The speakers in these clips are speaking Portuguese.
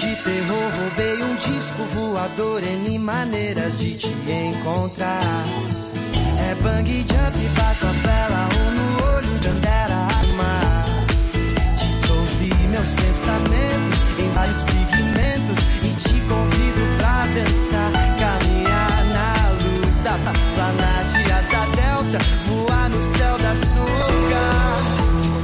de terror, roubei um disco voador, N maneiras de te encontrar. É bang jump, bato a vela, um no olho de Andera Armar. Dissolvi meus pensamentos em vários pigmentos e te convido pra dançar, caminhar na luz da Planet Asa Delta, voar no céu da açúcar.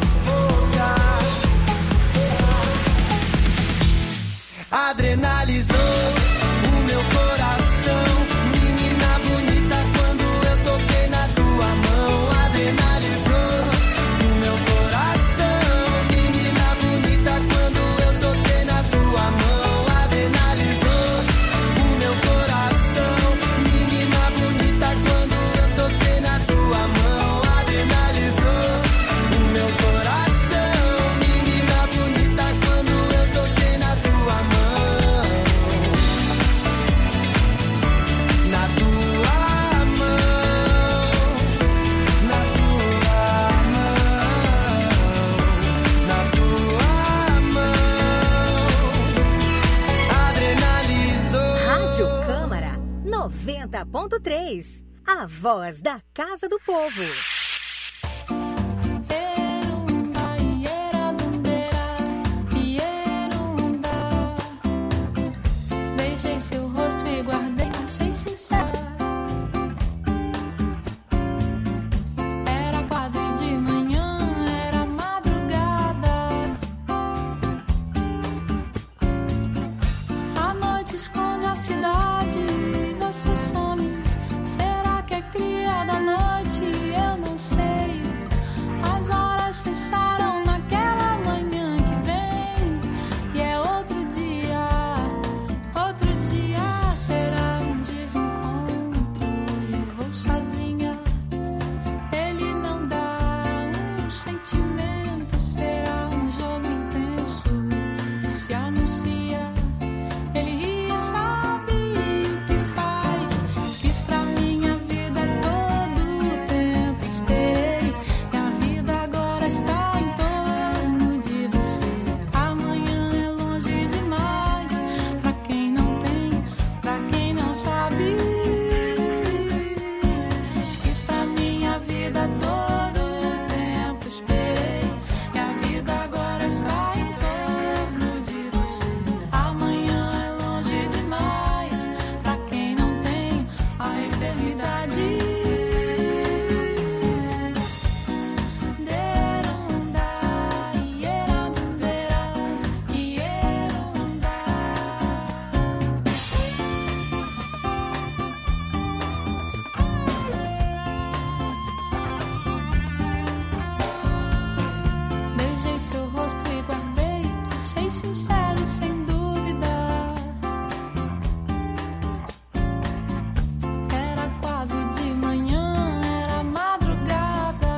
Adrenalizou o meu coração, menina bonita, quando eu toquei na tua mão. Adrenalizou o meu coração, menina bonita, quando eu toquei na tua mão. Adrenalizou o meu coração, menina bonita, quando eu toquei na tua mão. Adrenalizou o meu coração, menina bonita, quando eu toquei na tua mão. Rádio Câmara 90.3, a voz da Casa do Povo. Beijei seu rosto e guardei, achei sincero. Era quase de manhã, era madrugada. A noite esconde a cidade, você some. Será que é cria da noite? Eu não sei. As horas cessaram naquela manhã que vem, e é outro dia. Outro dia será um desencontro e eu vou sozinha. Ele não dá um sentimento, será um jogo intenso que se anuncia. Ele ri e sabe o que faz. Quis pra minha vida todo o tempo, esperei. E a vida agora está em torno de você. Amanhã é longe demais pra quem não tem, pra quem não sabe. Quis pra minha vida todo o tempo, esperei. E a vida agora está em torno de você. Amanhã é longe demais pra quem não tem a eternidade. Derunda, ierandundera, ierunda. Beijei seu rosto e guardei, achei sincero, sem dúvida. Era quase de manhã, era madrugada.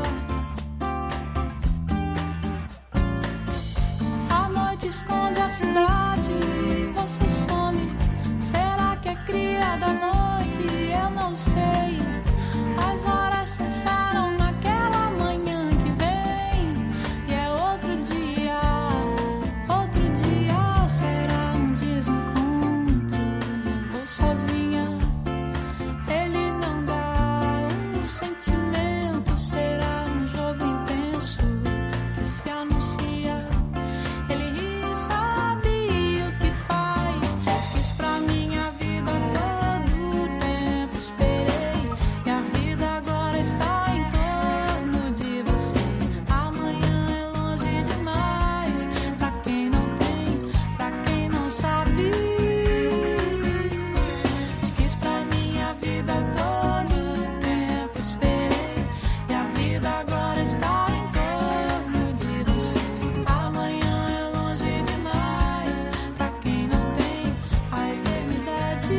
A noite esconde a cidade, você some. Será que é cria da noite? Eu não sei. As horas cessaram naquela manhã que vem, e é outro dia. Outro dia será um desencontro e eu vou sozinha. Ele não dá um sentimento, será um jogo intenso que se anuncia. Ele ri e sabe o que faz. Quis pra minha vida todo o tempo, esperei. E a vida agora está em torno de você. Amanhã é longe demais pra quem não tem, pra quem não sabe. Quis pra minha vida todo o tempo, esperei. E a vida agora está em torno de você. Amanhã é longe demais pra quem não tem a eternidade.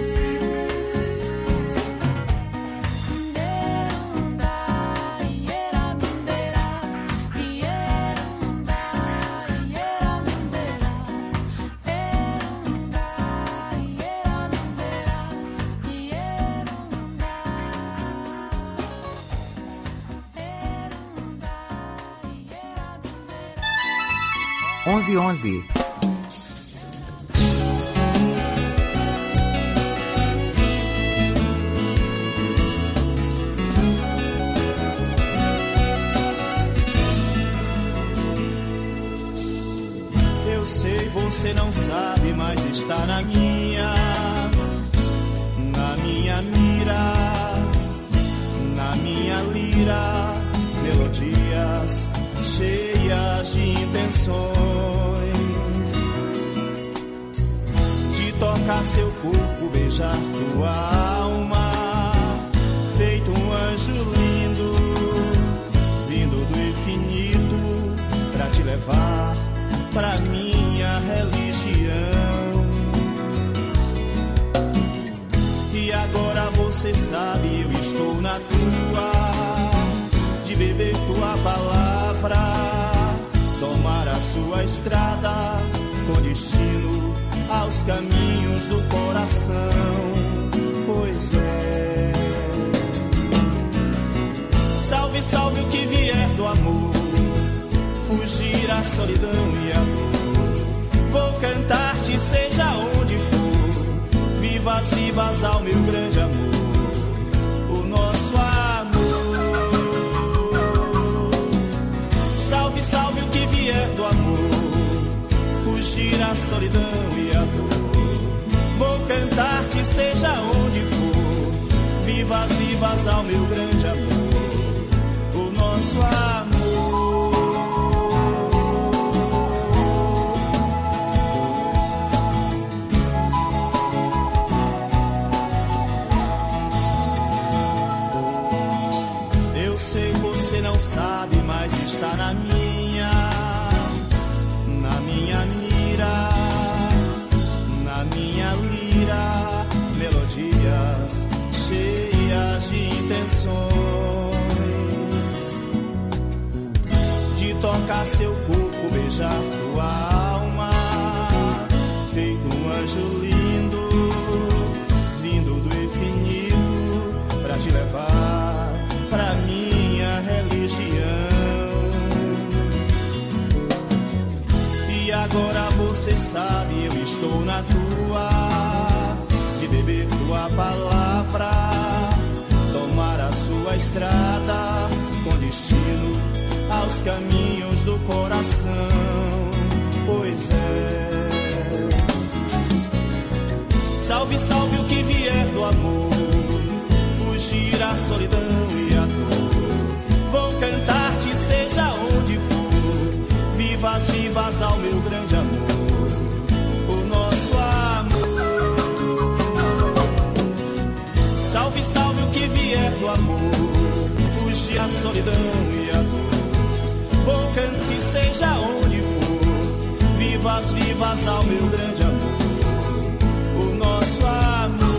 Derunda, ierandundera, ierunda, ierandundera, erunda, ierandundera, ierunda, erunda, ierandundera. 11:11. Eu sei, você não sabe, mas está na minha mira, na minha lira, melodias cheias de intenções, de tocar seu corpo, beijar tua alma, feito um anjo lindo, vindo do infinito, pra te levar pra minha religião. E agora você sabe, eu estou na tua, de beber tua palavra, tomar a sua estrada, com destino aos caminhos do coração. Pois é. Salve, salve o que vier do amor, fugir a solidão e a dor. Vou cantar-te seja onde for, vivas, vivas ao meu grande amor, o nosso amor. Salve, salve o que vier do amor, fugir a solidão e a dor. Vou cantar-te seja onde for, vivas, vivas ao meu grande amor, o nosso amor. Você não sabe, mas está na minha mira, na minha lira, melodias cheias de intenções, de tocar seu corpo, beijar tua alma, feito um anjo lindo, vindo do infinito, pra te levar pra minha religião. E agora você sabe, eu estou na tua, de beber tua palavra, tomar a sua estrada, com destino aos caminhos do coração. Pois é. Salve, salve o que vier do amor, fugir a solidão e a dor. Vou cantar-te seja onde for, vivas, vivas ao meu grande amor, o nosso amor. Salve, salve o que vier do amor, fugir a solidão e a dor. Vou cantar-te seja onde for, vivas, vivas ao meu grande amor, o nosso amor.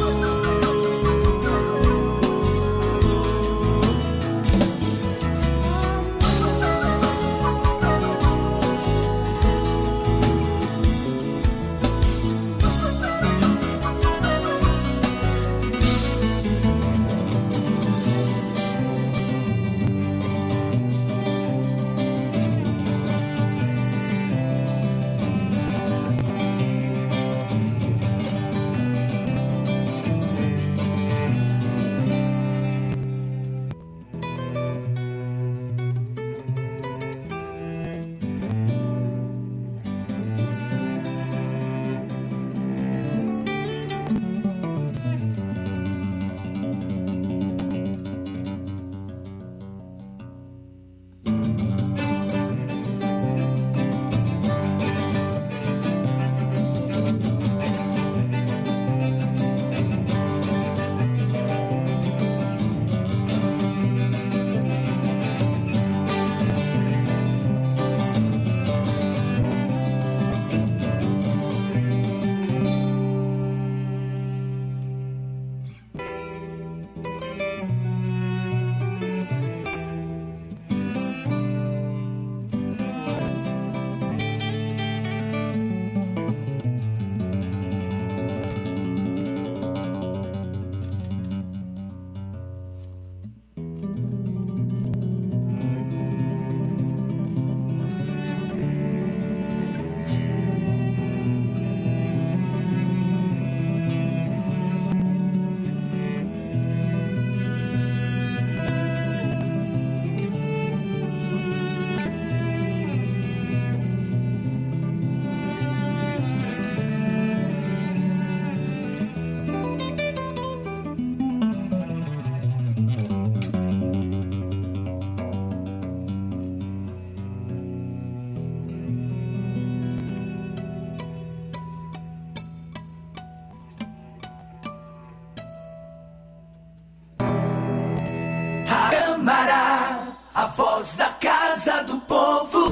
voz da Casa do Povo.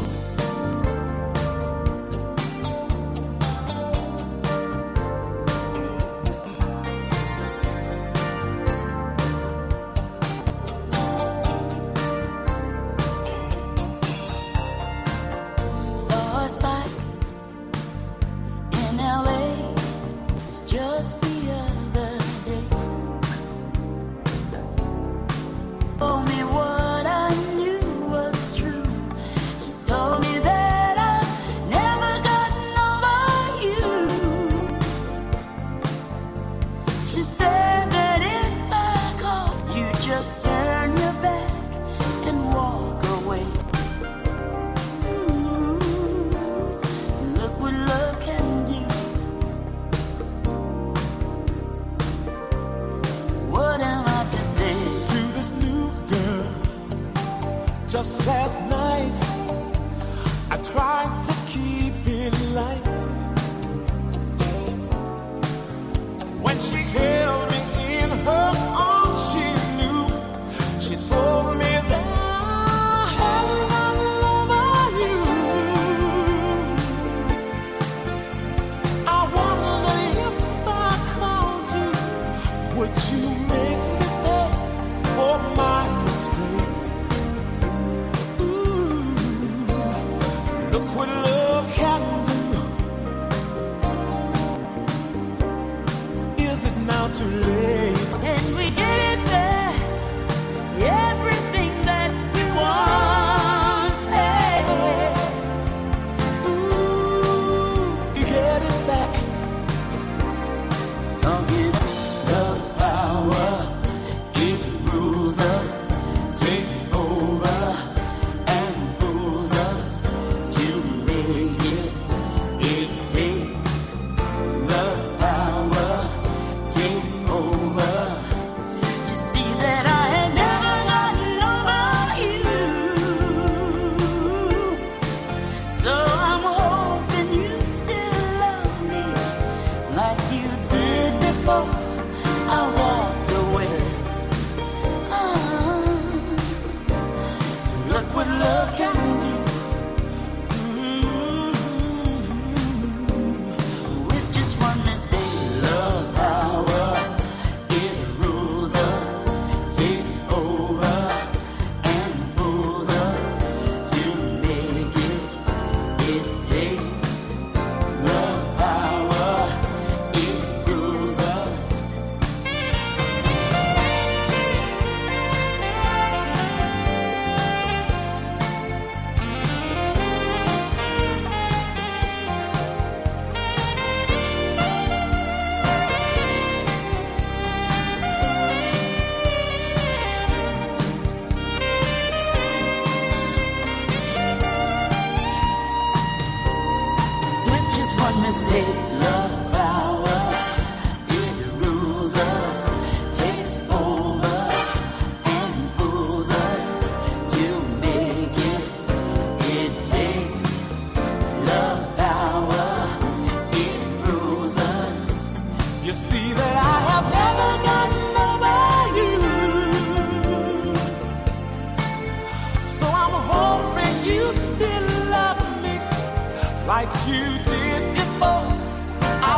Just last night, I tried to keep it light. When she held me in her arms, she knew. She told me that I had not over you. I wondered if I called you, would you make me pay for my mistake? Look what love can do. Is it now too late? And we get it back, everything that we once had. Ooh, you get it back. Talking love power, it rules us, takes over and fools us. To make it, it takes love power, takes over. You see that I had never gotten over you. So I'm hoping you still love me like you did before I walked away. Look what love can do. With just one mistake, Love power, it rules us, takes over and fools us. To make it, it takes love power, it rules us. with just one mistake, Love power, it rules us, takes over and fools us. To make it, it takes love power, it rules us. You see that I have never gotten over you. So I'm hoping you still love me like you did before I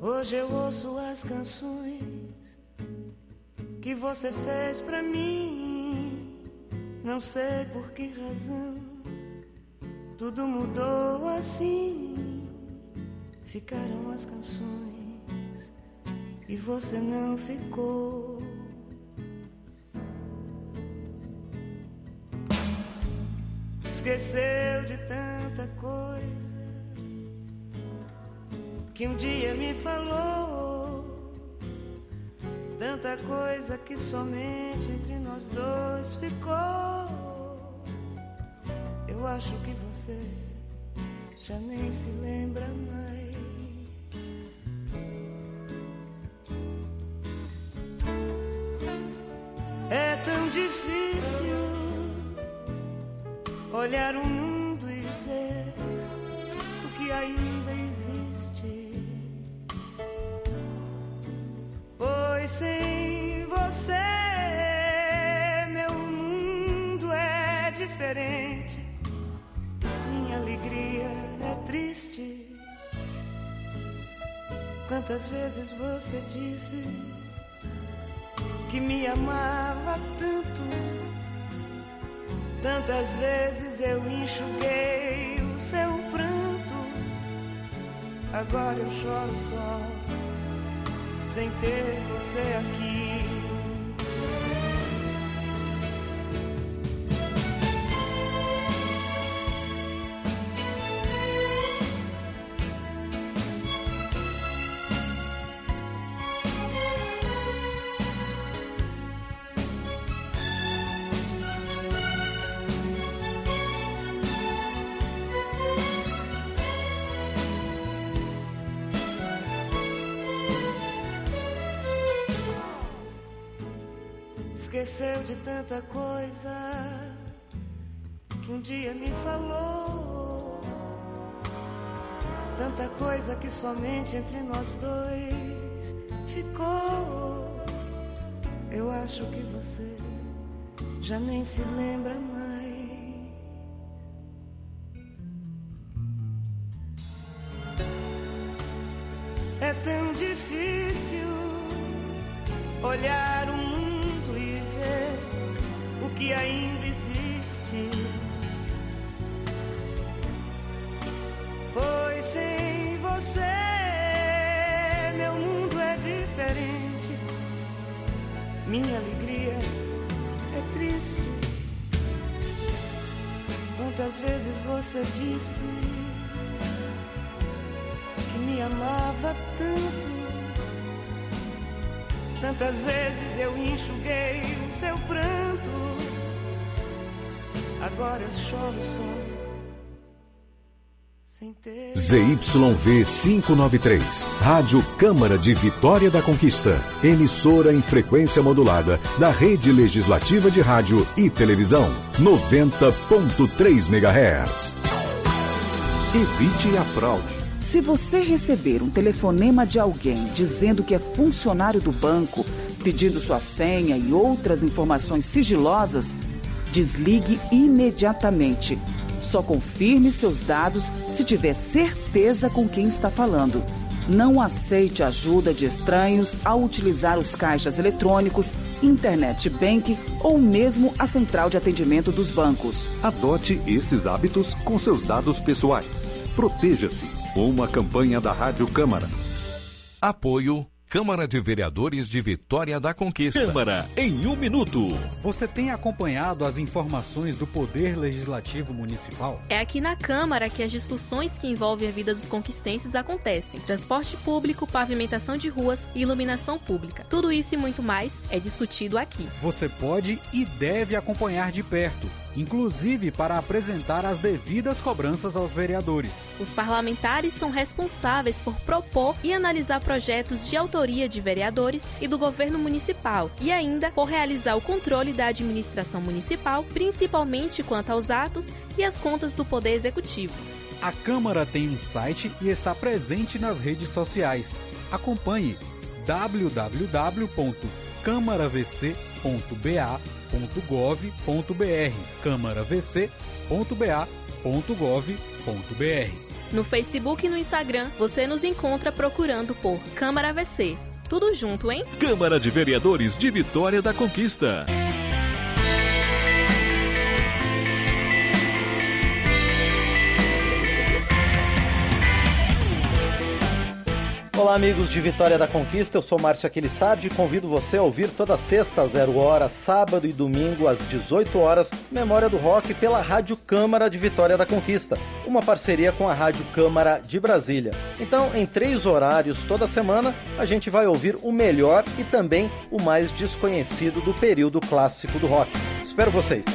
Hoje eu ouço as canções que você fez pra mim. Não sei por que razão tudo mudou assim. Ficaram as canções e você não ficou. Esqueceu de tanta coisa que um dia me falou, tanta coisa que somente entre nós dois ficou. Eu acho que você já nem se lembra mais. É tão difícil olhar o mundo e ver o que ainda existe, pois sem você meu mundo é diferente, minha alegria é triste. Quantas vezes você disse que me amava tanto, tantas vezes eu enxuguei o seu pranto. Agora eu choro só, sem ter você aqui. Esqueceu de tanta coisa que um dia me falou, tanta coisa que somente entre nós dois ficou. Eu acho que você já nem se lembra mais. É tão difícil olhar o mundo o que ainda existe, pois sem você meu mundo é diferente, minha alegria é triste. Quantas vezes você disse que me amava tanto, tantas vezes eu enxuguei o seu pranto. Agora eu choro só, sem ter... ZYV 593, Rádio Câmara de Vitória da Conquista, emissora em frequência modulada da Rede Legislativa de Rádio e Televisão, 90.3 MHz. Evite a fraude. Se você receber um telefonema de alguém dizendo que é funcionário do banco, pedindo sua senha e outras informações sigilosas, desligue imediatamente. Só confirme seus dados se tiver certeza com quem está falando. Não aceite ajuda de estranhos ao utilizar os caixas eletrônicos, internet banking ou mesmo a central de atendimento dos bancos. Adote esses hábitos com seus dados pessoais. Proteja-se. Uma campanha da Rádio Câmara. Apoio Câmara de Vereadores de Vitória da Conquista. Câmara em 1 minuto. Você tem acompanhado as informações do Poder Legislativo Municipal? É aqui na Câmara que as discussões que envolvem a vida dos conquistenses acontecem. Transporte público, pavimentação de ruas e iluminação pública. Tudo isso e muito mais é discutido aqui. Você pode e deve acompanhar de perto, inclusive para apresentar as devidas cobranças aos vereadores. Os parlamentares são responsáveis por propor e analisar projetos de autoria de vereadores e do governo municipal e ainda por realizar o controle da administração municipal, principalmente quanto aos atos e as contas do Poder Executivo. A Câmara tem um site e está presente nas redes sociais. Acompanhe www.câmaravc.ba.gov.br câmaravc.ba.gov.br. No Facebook e no Instagram, você nos encontra procurando por Câmara VC. Tudo junto, hein? Câmara de Vereadores de Vitória da Conquista. Olá, amigos de Vitória da Conquista, eu sou Márcio Aquilissardi e convido você a ouvir toda sexta às 0h, sábado e domingo às 18h, Memória do Rock pela Rádio Câmara de Vitória da Conquista, uma parceria com a Rádio Câmara de Brasília. Então, em 3 horários toda semana, a gente vai ouvir o melhor e também o mais desconhecido do período clássico do rock. Espero vocês!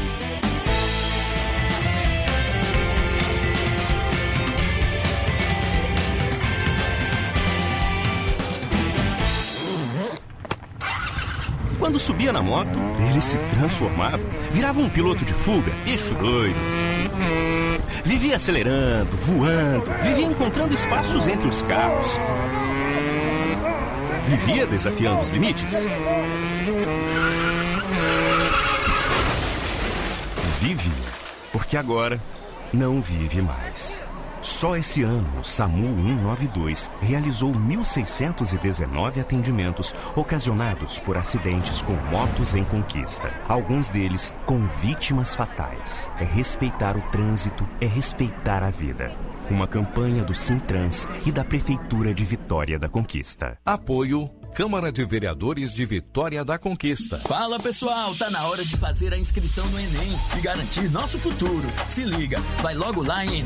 Quando subia na moto, ele se transformava, virava um piloto de fuga, eixo doido. Vivia acelerando, voando, vivia encontrando espaços entre os carros. Vivia desafiando os limites. Vive, porque agora não vive mais. Só esse ano, o SAMU 192 realizou 1.619 atendimentos ocasionados por acidentes com motos em conquista. Alguns deles com vítimas fatais. É respeitar o trânsito, é respeitar a vida. Uma campanha do Sintrans e da Prefeitura de Vitória da Conquista. Apoio Câmara de Vereadores de Vitória da Conquista. Fala, pessoal, tá na hora de fazer a inscrição no Enem e garantir nosso futuro. Se liga, vai logo lá em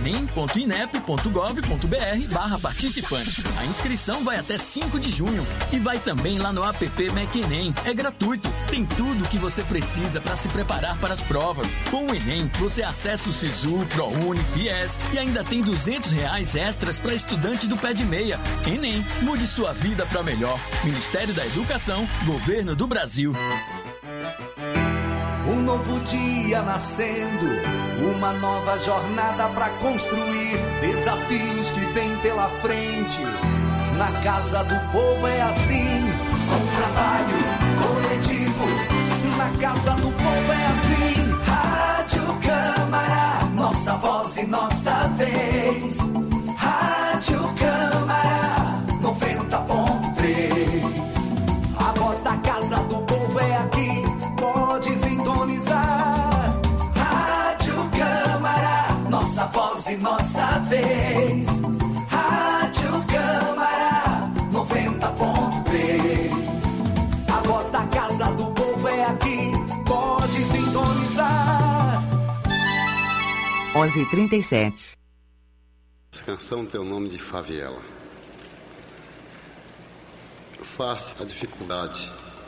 enem.inep.gov.br/participante. A inscrição vai até 5 de junho e vai também lá no app MecEnem. É gratuito, tem tudo o que você precisa para se preparar para as provas. Com o Enem, você acessa o Sisu, ProUni, FIES e ainda tem R$200 extras para estudante do pé de meia. Enem, mude sua vida para melhor. Ministério da Educação, Governo do Brasil. Um novo dia nascendo, uma nova jornada pra construir, desafios que vêm pela frente. Na Casa do Povo é assim, com trabalho coletivo. Na Casa do Povo é assim, Rádio Câmara, nossa voz e nossa vez. Rádio Câmara 90.3. A voz da Casa do Povo é aqui, pode sintonizar. Rádio Câmara, nossa voz e nossa vez. Rádio Câmara 90.3. A voz da Casa do Povo é aqui, pode sintonizar. 11h37. Essa canção tem o nome de Faviela. Face à dificuldade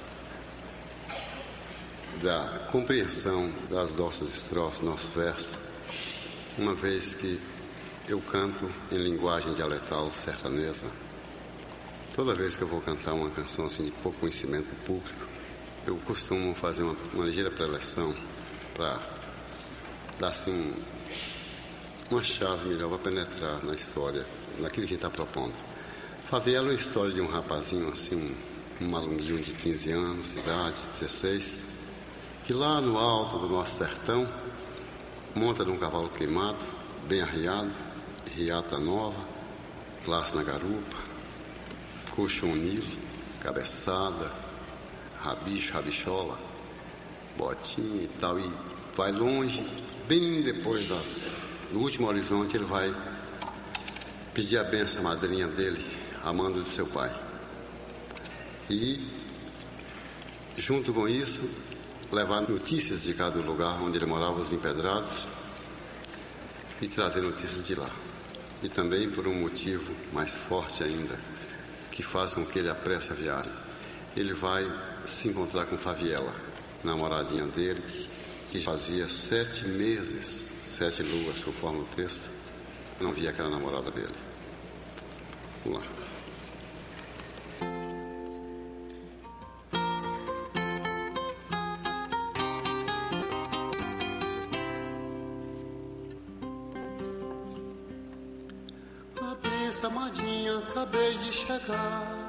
da compreensão das nossas estrofes, nosso verso, uma vez que eu canto em linguagem dialetal sertanesa, toda vez que eu vou cantar uma canção assim de pouco conhecimento público, eu costumo fazer uma ligeira preleção para dar assim uma chave melhor para penetrar na história, naquilo que a gente está propondo. Favela é a história de um rapazinho assim, um malunguinho de 15 anos de idade, 16, que lá no alto do nosso sertão monta num cavalo queimado, bem arriado, riata nova, laço na garupa, coxo unile, cabeçada, rabicho, rabichola, botinha e tal, e vai longe, bem depois no último horizonte ele vai pedir a benção à madrinha dele, a mando de seu pai. E, junto com isso, levar notícias de cada lugar onde ele morava, os empedrados, e trazer notícias de lá. E também por um motivo mais forte ainda, que faz com que ele apresse a viagem. Ele vai se encontrar com Faviela, namoradinha dele, que fazia 7 meses, 7 luas, conforme o texto, não via aquela namorada dele. Vamos lá. Amadinha, acabei de chegar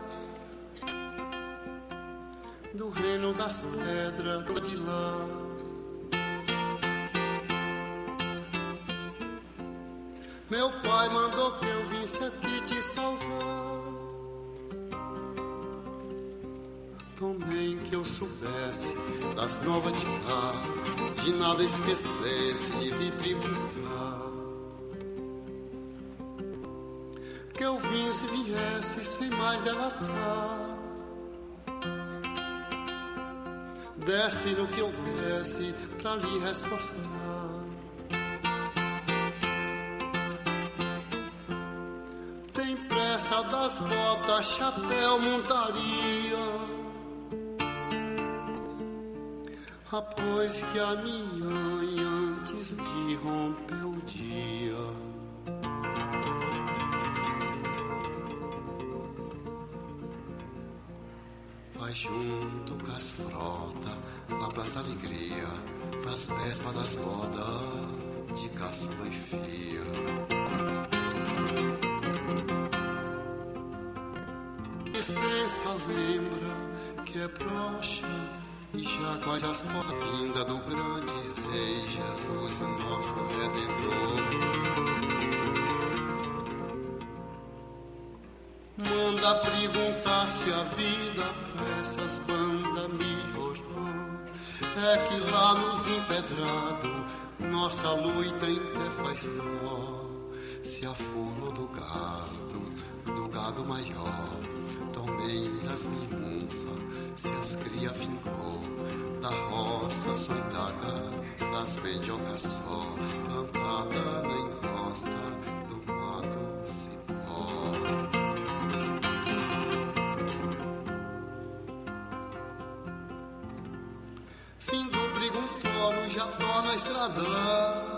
do reino das pedras de lá. Meu pai mandou que eu visse aqui te salvar. Também que eu soubesse das novas de cá, de nada esquecesse de lhe perguntar. Que eu visse e viesse sem mais delatar. Desse no que eu desse pra lhe respostar. Tem pressa das botas, chapéu, montaria. Após que a minha antes de romper o dia. Vai junto com as frotas lá pras alegria, pras vésperas das bodas de caçula e fia. Dispensa lembra que é broxa e já quase as portas vinda do grande Rei Jesus, o nosso Redentor. Manda perguntar se a vida pra essas bandas melhorou. É que lá nos empedrados nossa luta em pé faz dó. Se a fula do gado maior, também das minhunças, se as cria vingou, da roça soitaga, das mendiocas só, plantada na encosta do mato cipó. Fim do preguntório, já tô na estrada.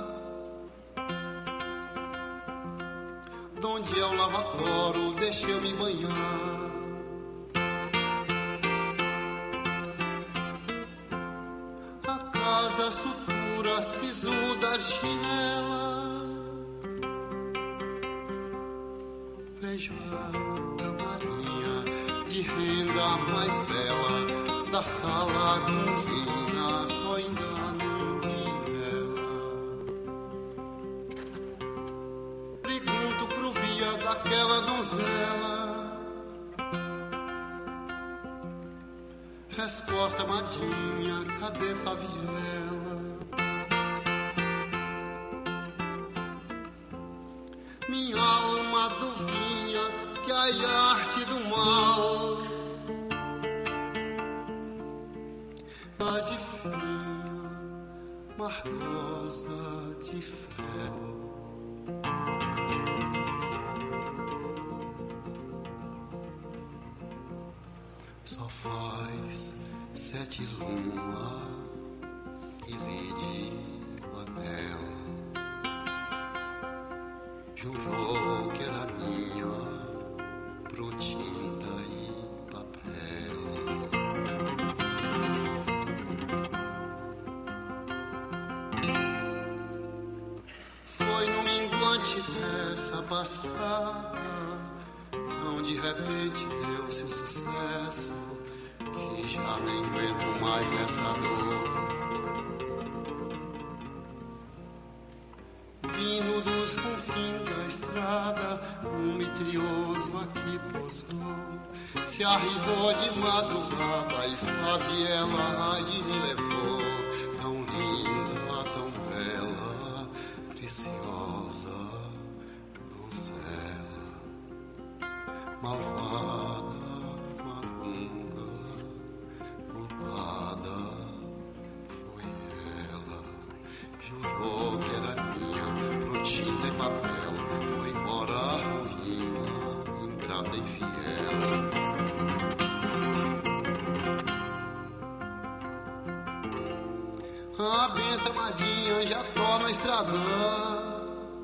Donde é o lavatório, deixa eu me banhar. A casa sutura, sisuda, chinela. Vejo a camarinha de renda mais bela da sala, cozinha, só engano vi ela. Pergunto pro via daquela donzela. Resposta amadinha, cadê Faviela? Minha alma adivinha que a arte do mal adivinha, margosa de fel. Só faz 7 luas que lhe o anel. Jurou que era minha pro tinta e papel. Foi no minguante dessa passada, não de repente deu-se o sucesso, que já nem aguento mais essa dor. Vindo dos confins da estrada, um mitrioso aqui posou. Se arribou de madrugada e Faviela ai de me levou. Tão linda, tão bela, preciosa donzela, malvada, malunga, culpada foi ela. Jurou que era minha pro tinta e papel, foi embora ruim, ingrata e fiel. A benção amadinha, já tô na estradão.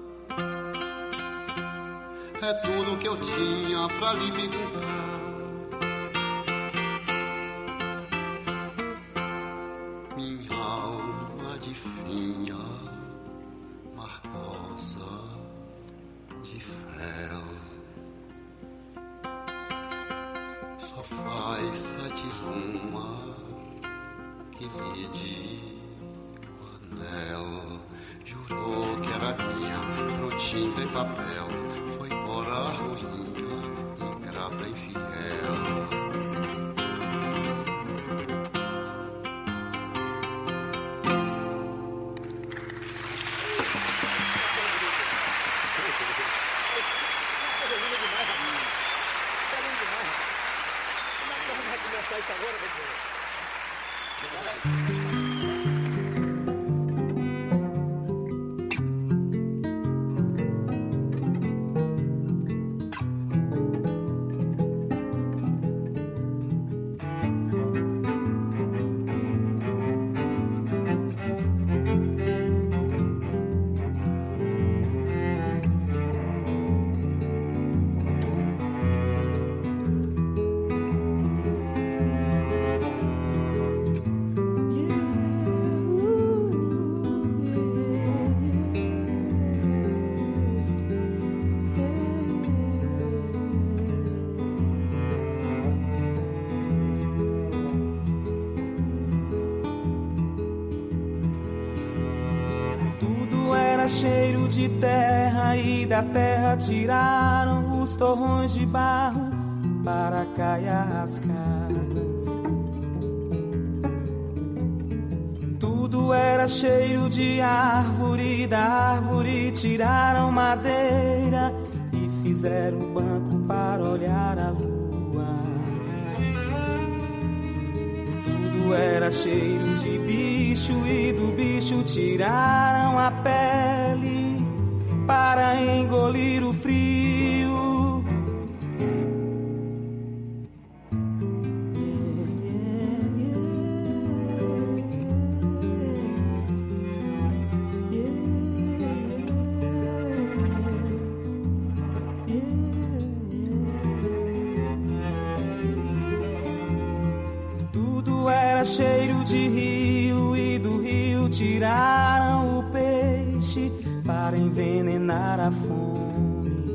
É tudo que eu tinha pra lhe perguntar. Minha alma de finha, margosa de fel. Só faz 7 luas que lhe digo. Chanel. Jurou que era minha, pro tinta e papel. Foi embora ruinha, ingrata, infiel. Cheiro de terra e da terra tiraram os torrões de barro para caiar as casas. Tudo era cheiro de árvore, da árvore tiraram madeira e fizeram um banco para olhar a lua. Tudo era cheiro de bicho e do bicho tiraram a pele para engolir o frio. Tudo era cheiro de rio e do rio tiraram o peixe para envenenar a fome.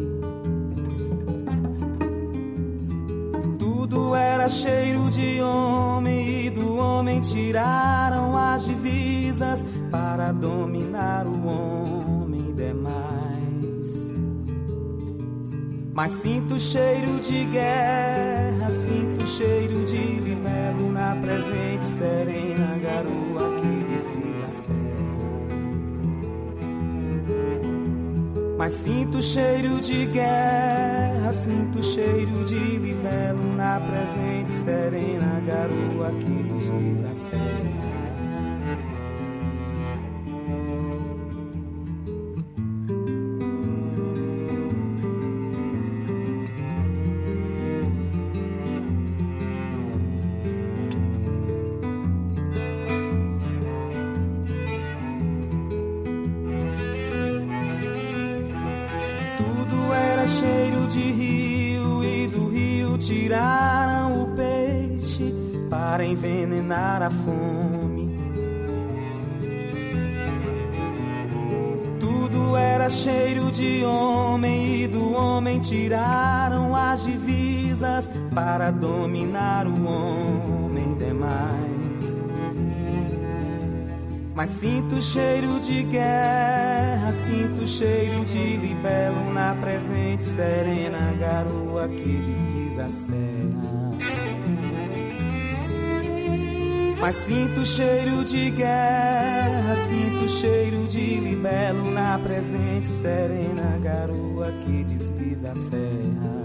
Tudo era cheiro de homem e do homem tiraram as divisas para dominar o homem demais. Mas sinto cheiro de guerra, sinto cheiro de libelo na presente serena garoa que desliza a serra. Mas sinto cheiro de guerra, sinto cheiro de libelo na presente serena garoa que desliza a serra. Cheiro de rio e do rio tiraram o peixe para envenenar a fome. Tudo era cheiro de homem e do homem tiraram as divisas para dominar o homem demais. Mas sinto cheiro de guerra, sinto cheiro de libelo na presente serena garoa que desliza a serra. Mas sinto cheiro de guerra, sinto cheiro de libelo na presente serena garoa que desliza a serra.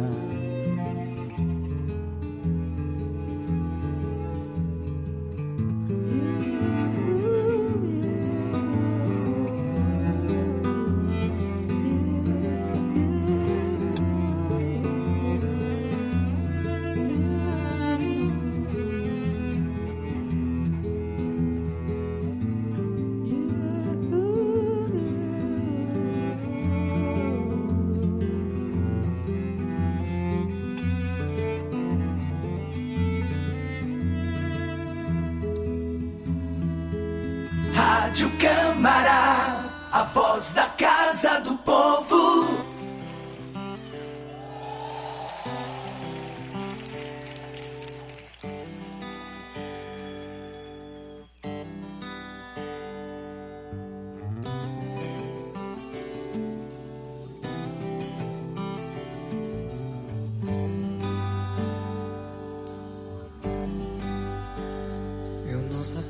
Rádio Câmara, a voz da Casa do Povo.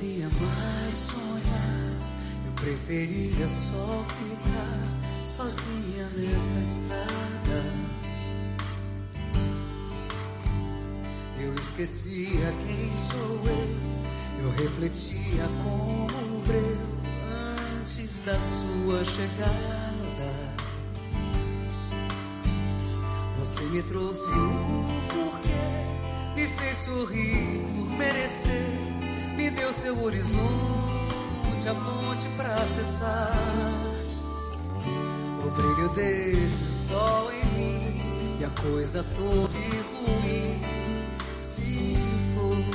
sabia mais sonhar. Eu preferia só ficar sozinha nessa estrada. Eu esquecia quem sou eu refletia como um breu antes da sua chegada. Você me trouxe o porquê, me fez sorrir por merecer, me deu seu horizonte, a ponte pra acessar o brilho desse sol em mim, e a coisa toda de ruim se for.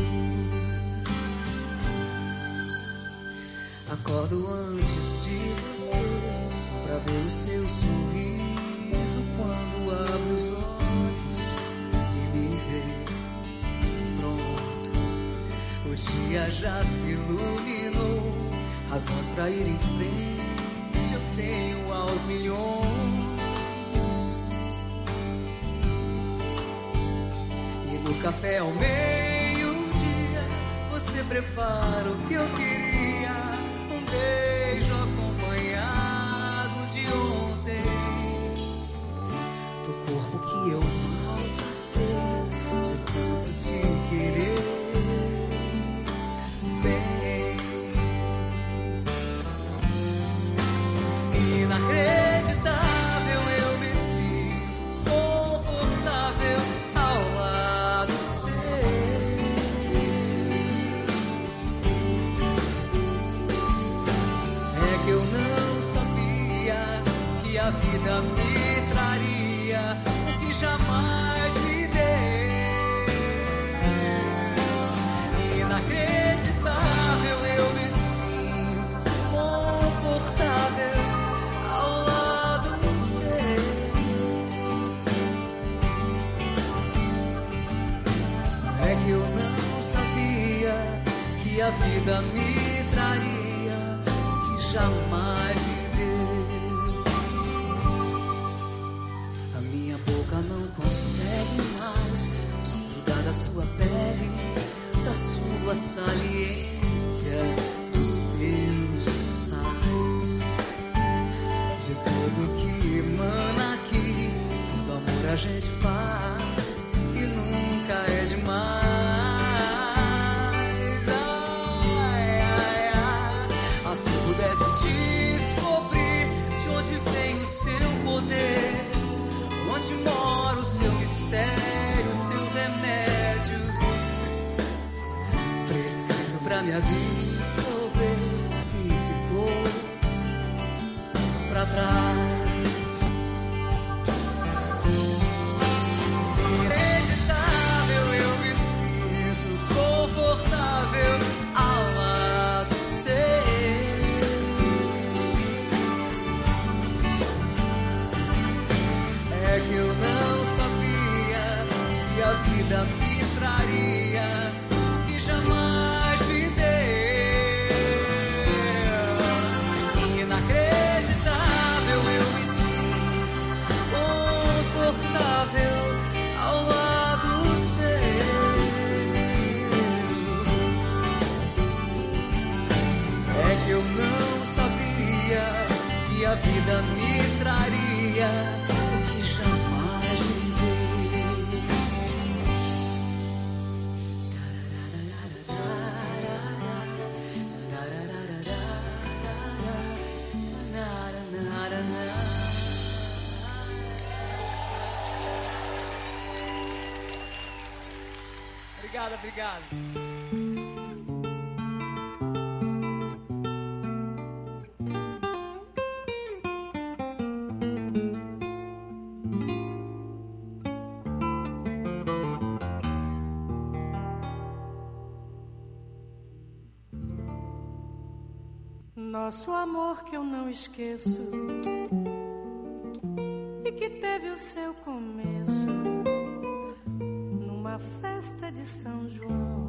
Acordo antes de você, só pra ver o seu sorriso quando abro os olhos e me ver pronto. O dia já se iluminou, razões pra ir em frente eu tenho aos milhões. E no café ao meio-dia você prepara o que eu queria, um beijo acompanhado de ontem, do corpo que eu maltratei, de tanto te querer bem. Inacreditável, eu me sinto confortável ao lado seu. É que eu não sabia que a vida me traria o que jamais me deu. Inacreditável, eu me sinto confortável ao lado seu. É que eu não sabia que a vida me traria o que jamais me deu. A minha boca não consegue mais desgrudar da sua pele, da sua saliência, dos teus sais, de tudo que emana aqui, quando amor a gente faz e nunca é demais. Ai, ai, ai, assim pudesse descobrir de onde vem o seu poder, onde mora o seu mistério, o seu remédio, prescrito pra me absolver que ficou pra trás. Inacreditável, eu me sinto confortável ao lado seu. É que eu não sabia que a vida me traria o que jamais me deu. Inacreditável, eu me sinto confortável ao lado seu. É que eu não sabia que a vida me traria o que jamais me Obrigado, obrigado. Nosso amor que eu não esqueço e que teve o seu começo numa festa de São João.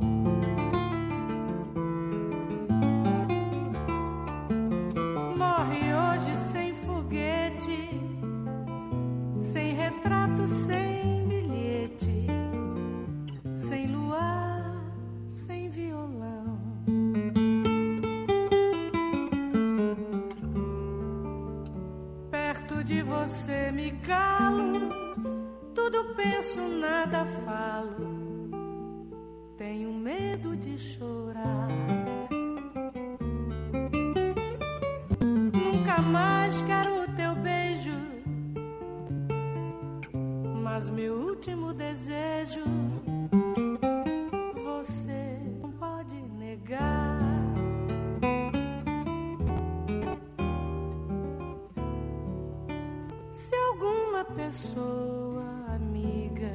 Morre hoje sem foguete, sem retrato, sem bilhete, sem luar, sem violão. você me calo, tudo penso, nada falo. Tenho medo de chorar. Nunca mais quero o teu beijo, mas meu último desejo você não pode negar. Se alguma pessoa amiga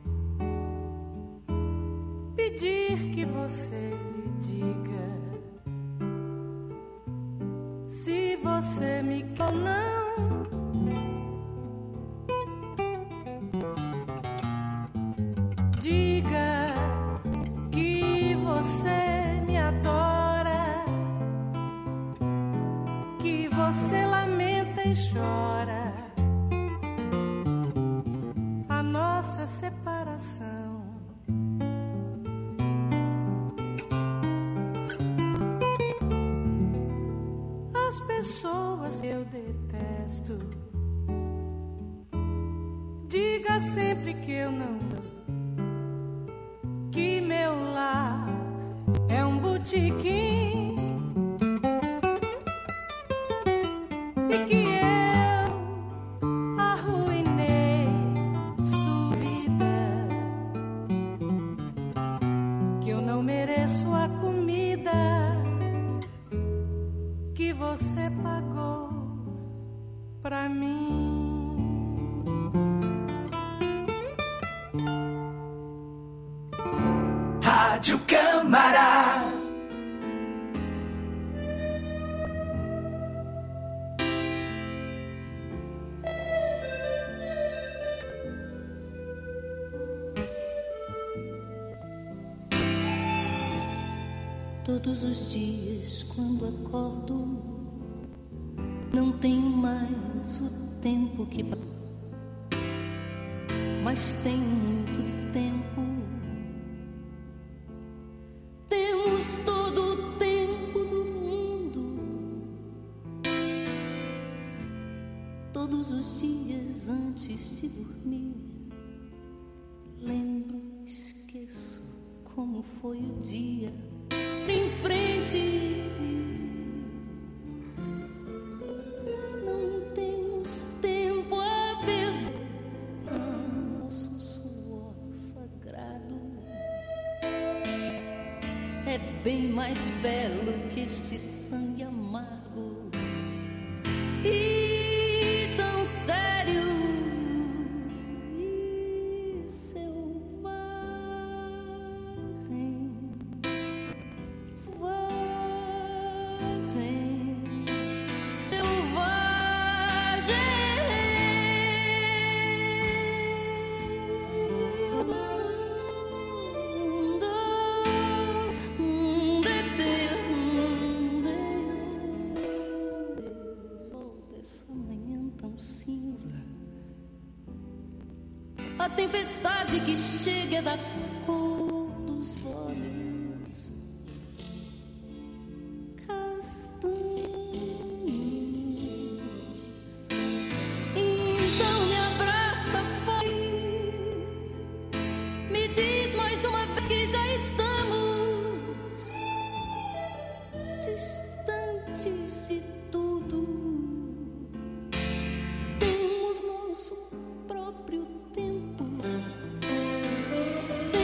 pedir que você lhe diga se você me quer ou não, diga que você me adora, que você lamenta e chora a nossa separação. As pessoas que eu detesto, diga sempre que eu não, que meu lar é um botequim e que eu arruinei sua vida, que eu não mereço a comida que você pagou pra mim. Rádio Câmara. Todos os dias, quando acordo, não tenho mais o tempo que mas tenho muito tempo. Temos todo o tempo do mundo. Todos os dias antes de dormir, lembro, esqueço como foi o dia. Em frente, não temos tempo a perder. Nosso suor sagrado é bem mais belo que este sangue amargo e tão sério e selvagem. A tempestade que chega é da cor dos olhos castanhos. Então me abraça forte, me diz mais uma vez que já estamos distantes de tudo. Temos nosso próprio tempo.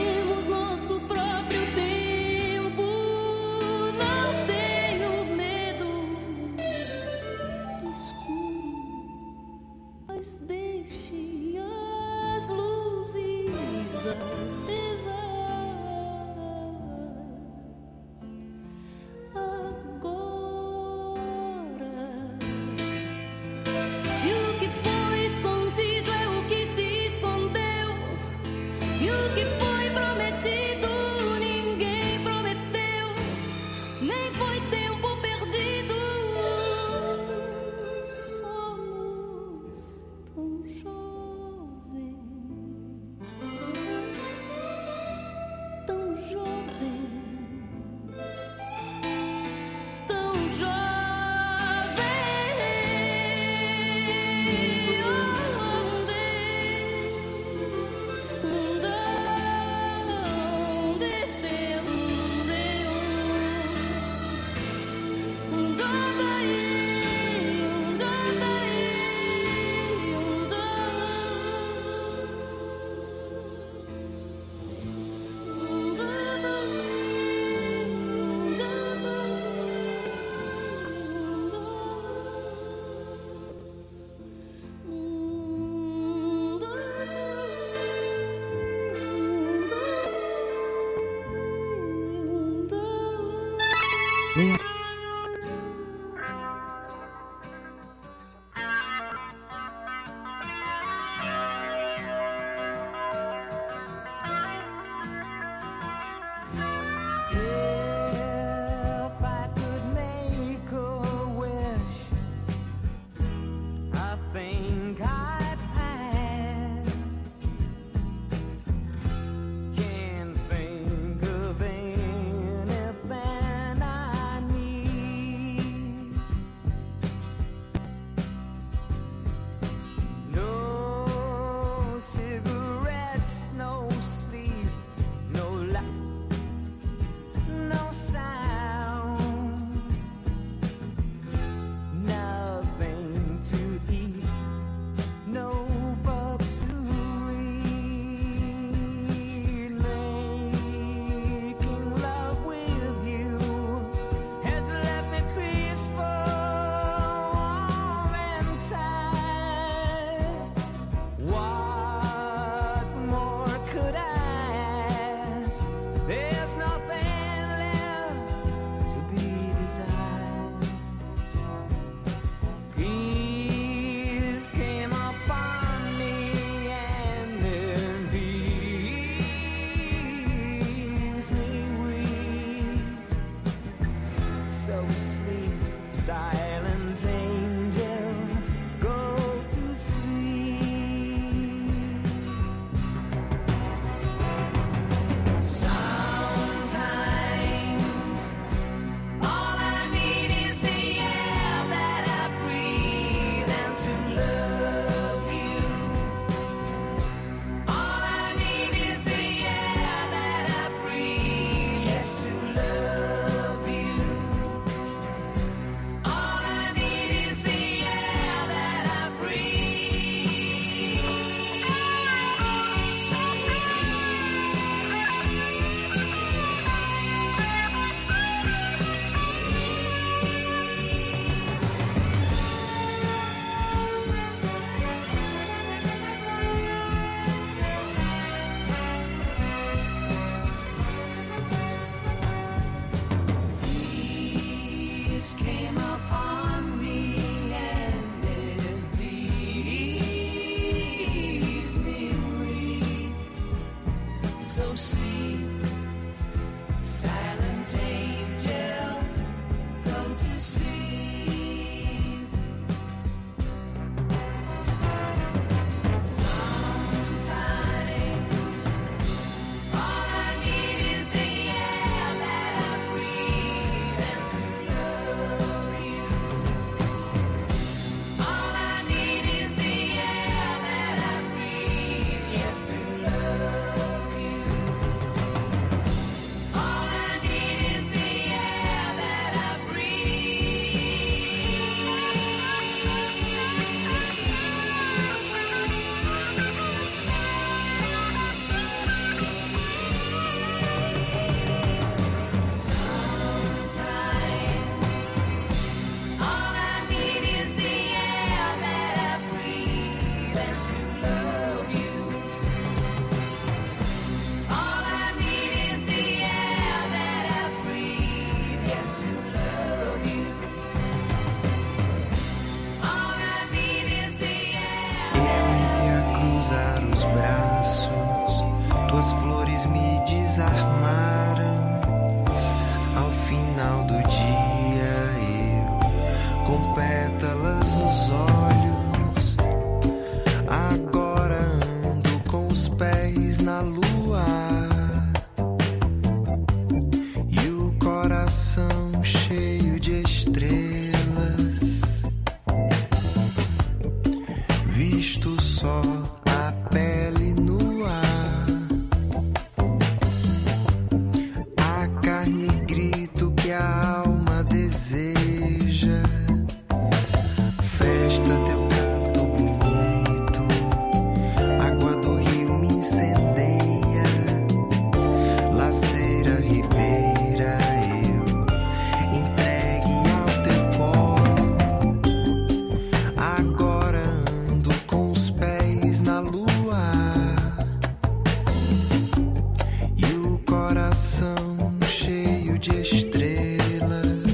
Cheio de estrelas.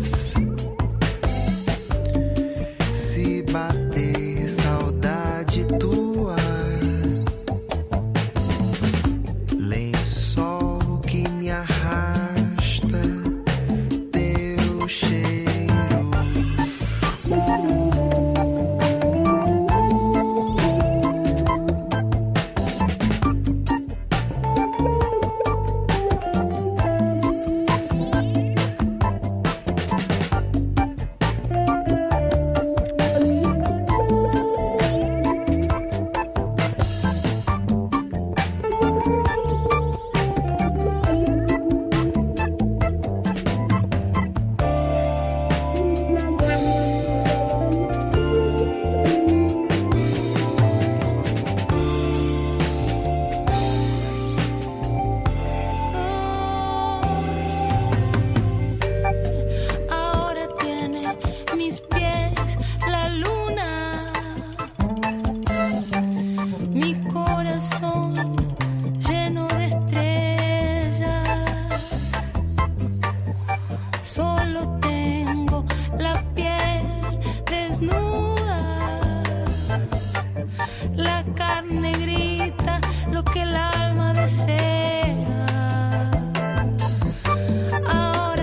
solo